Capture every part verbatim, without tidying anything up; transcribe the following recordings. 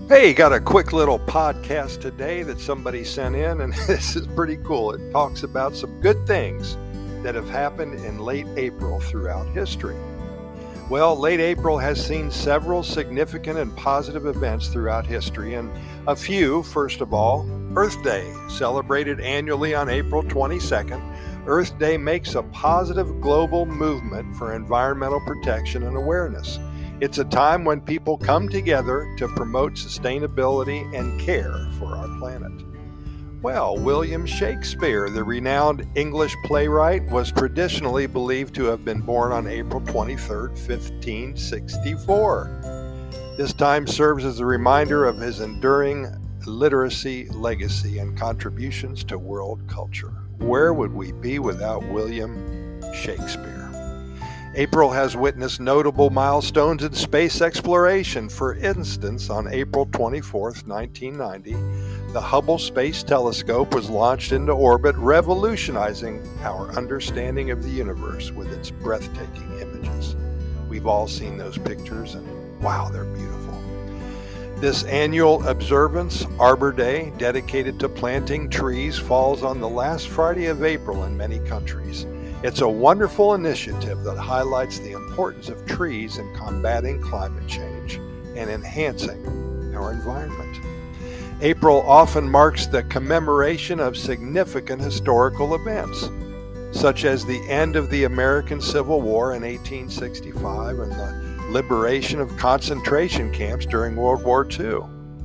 Hey, got a quick little podcast today that somebody sent in, and this is pretty cool. It talks about some good things that have happened in late April throughout history. Well, late April has seen several significant and positive events throughout history, and a few, first of all, Earth Day, celebrated annually on April twenty-second. Earth Day makes a positive global movement for environmental protection and awareness. It's a time when people come together to promote sustainability and care for our planet. Well, William Shakespeare, the renowned English playwright, was traditionally believed to have been born on April twenty-third, fifteen sixty-four. This time serves as a reminder of his enduring literacy, legacy, and contributions to world culture. Where would we be without William Shakespeare? April has witnessed notable milestones in space exploration. For instance, on April twenty-fourth, nineteen ninety, the Hubble Space Telescope was launched into orbit, revolutionizing our understanding of the universe with its breathtaking images. We've all seen those pictures, and wow, they're beautiful. This annual observance, Arbor Day, dedicated to planting trees, falls on the last Friday of April in many countries. It's a wonderful initiative that highlights the importance of trees in combating climate change and enhancing our environment. April often marks the commemoration of significant historical events, such as the end of the American Civil War in eighteen sixty-five and the liberation of concentration camps during World War Two.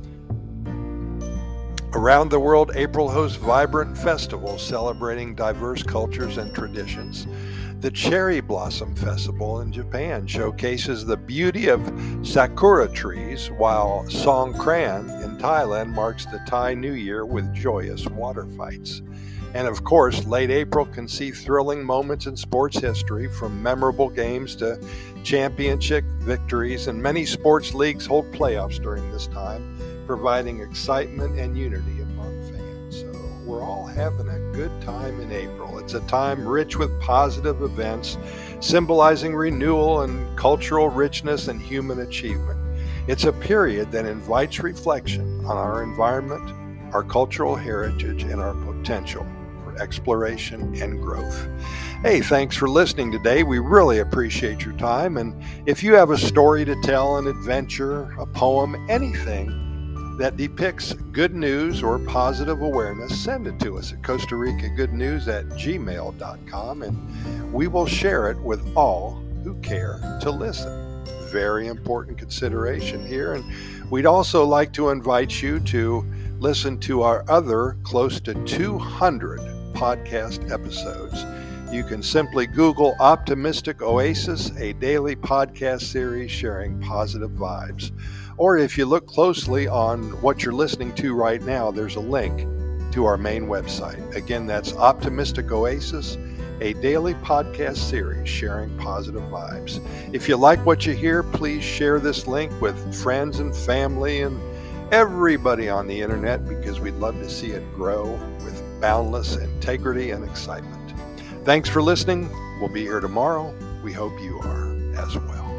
Around the world, April hosts vibrant festivals celebrating diverse cultures and traditions. The Cherry Blossom Festival in Japan showcases the beauty of sakura trees, while Songkran in Thailand marks the Thai New Year with joyous water fights. And of course, late April can see thrilling moments in sports history, from memorable games to championship victories, and many sports leagues hold playoffs during this time, providing excitement and unity among fans. So we're all having a good time in April. It's a time rich with positive events, symbolizing renewal and cultural richness and human achievement. It's a period that invites reflection on our environment, our cultural heritage, and our potential for exploration and growth. Hey, thanks for listening today. We really appreciate your time. And if you have a story to tell, an adventure, a poem, anything that depicts good news or positive awareness, send it to us at Costa Rica Good News at gmail dot com, and we will share it with all who care to listen. Very important consideration here. And we'd also like to invite you to listen to our other close to two hundred podcast episodes. You can simply Google Optimistic Oasis, a daily podcast series sharing positive vibes. Or if you look closely on what you're listening to right now, there's a link to our main website. Again, that's Optimistic Oasis, a daily podcast series sharing positive vibes. If you like what you hear, please share this link with friends and family and everybody on the internet, because we'd love to see it grow with boundless integrity and excitement. Thanks for listening. We'll be here tomorrow. We hope you are as well.